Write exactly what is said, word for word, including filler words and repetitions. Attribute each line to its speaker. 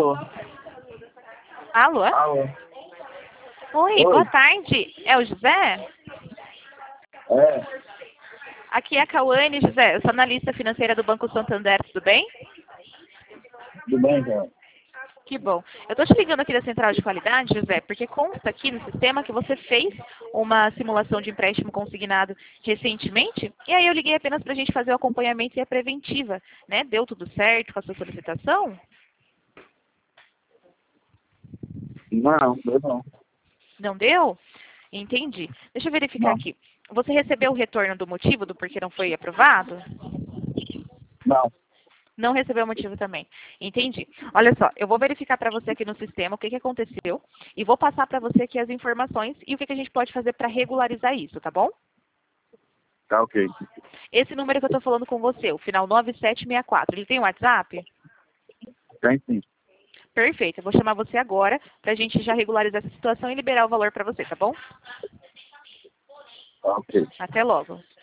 Speaker 1: Alô?
Speaker 2: Alô?
Speaker 1: Alô?
Speaker 2: Oi,
Speaker 1: Oi.
Speaker 2: boa tarde. É o José?
Speaker 1: É,
Speaker 2: Aqui é a Cauane, José. Eu sou analista financeira do Banco Santander, tudo bem?
Speaker 1: tudo bem, cara?
Speaker 2: Que bom. Eu tô te ligando aqui da Central de Qualidade, José, porque consta aqui no sistema que você fez uma simulação de empréstimo consignado recentemente, e aí eu liguei apenas para a gente fazer o acompanhamento e a preventiva, né? Deu tudo certo com a sua solicitação?
Speaker 1: Não, eu não.
Speaker 2: Não deu? Entendi. Deixa eu verificar
Speaker 1: Não.
Speaker 2: aqui. Você recebeu o retorno do motivo do porquê não foi aprovado?
Speaker 1: Não.
Speaker 2: Não recebeu o motivo também. Entendi. Olha só, eu vou verificar para você aqui no sistema o que, que aconteceu e vou passar para você aqui as informações e o que, que a gente pode fazer para regularizar isso, tá bom?
Speaker 1: Tá ok.
Speaker 2: Esse número que eu estou falando com você, o final nove sete seis quatro, ele tem WhatsApp?
Speaker 1: Tem sim.
Speaker 2: Perfeito. Eu vou chamar você agora para a gente já regularizar essa situação e liberar o valor para você, tá bom?
Speaker 1: Tá ok.
Speaker 2: Até logo.